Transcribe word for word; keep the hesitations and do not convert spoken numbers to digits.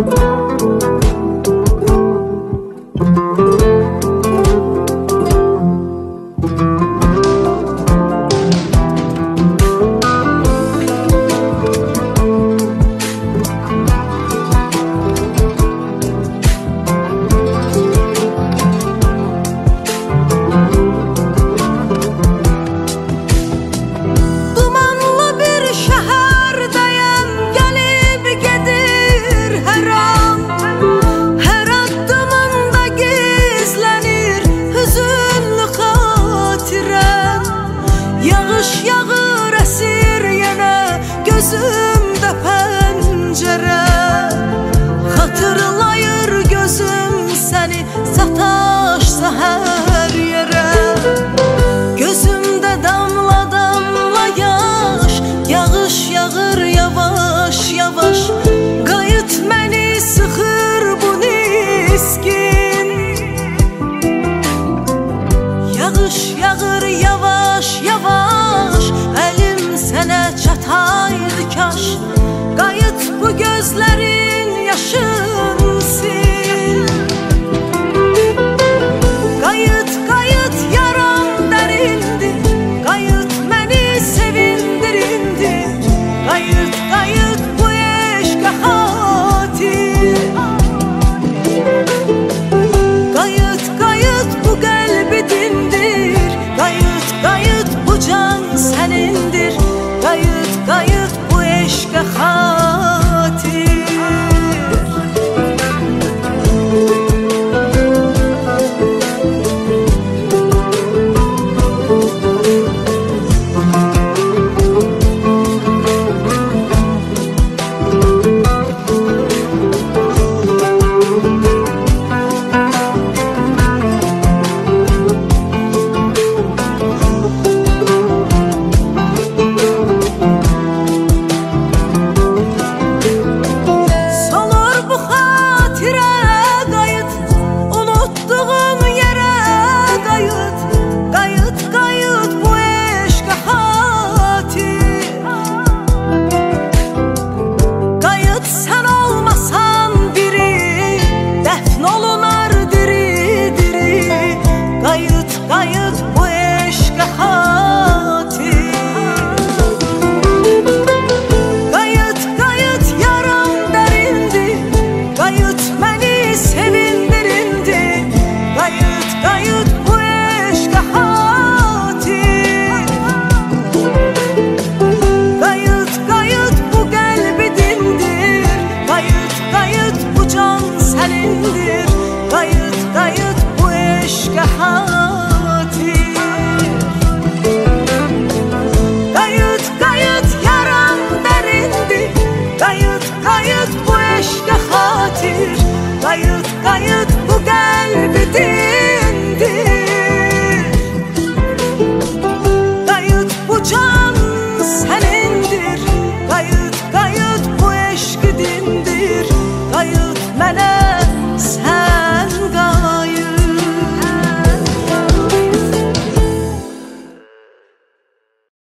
Gözümdə pəncərə xatırlayır gözüm səni sataşsa hər yerə. Gözümdə damla damla yaş, yağış yağır yavaş yavaş. Qayıt məni sıxır bu niskin. Yağış yağır yavaş yavaş, əlim sənə çataydı kaş. Qayıt bu gözlərin yaşın sil. Qayıt, qayıt yaram dərindir. Qayıt məni sevindirindir. Qayıt, qayıt bu eşqə xatir. Qayıt, qayıt bu qəlbi dindir. Qayıt, qayıt bu can sənindir. Qayıt, qayıt bu eşqə xatir. Qayıt bu eşqə xatir. Qayıt, qayıt yaram dərindir. Qayıt məni sevindirindir. Qayıt, qayıt bu eşqə xatir. Qayıt, qayıt bu qəlbi dindir. Qayıt, qayıt bu can sənindir. Qayıt, qayıt bu eşqə xatir. Qayıt, qayıt yaram dərindir. Qayıt, qayıt bu eşqə xatir. Qayıt, qayıt bu qəlbi dindir.